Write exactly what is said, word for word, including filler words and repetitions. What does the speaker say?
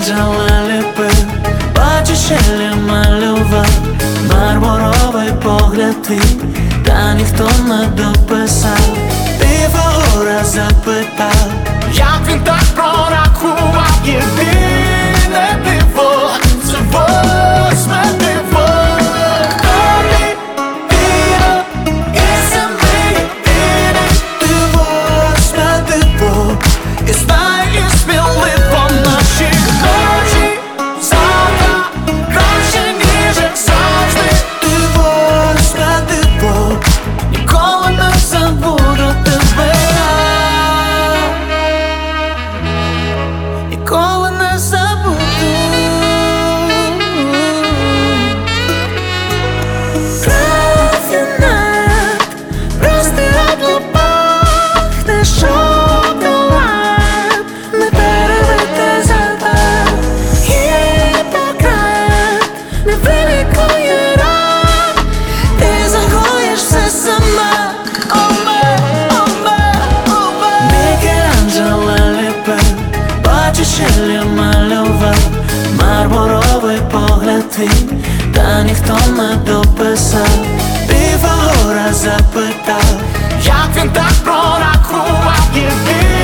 Мікеланджело ліпив, бачиш, Шеллі малював, мармуровий погляд твій, та ніхто не дописав. Піфагора запитав, як він так прорахував. Єдине диво — це восьме диво. Тобі віра і самий єдиний. ти восьме диво, І знай, і сміливо наші ночі завтра краще, ніж як завжди. ти восьме диво, Ніколи не забуду тебе. Ніколи не забуду. рафінет, простий облупах, не шоколад, не перебити запах, Гіппократ не вилікує ран, ти загоїш все сама. Оме, оме, оме. Мікеланджело ліпив, бачиш, Шеллі малював, мармуровий погляд твій, та ніхто не дописав. Піфагора запитав, Як він так прорахував. Єдине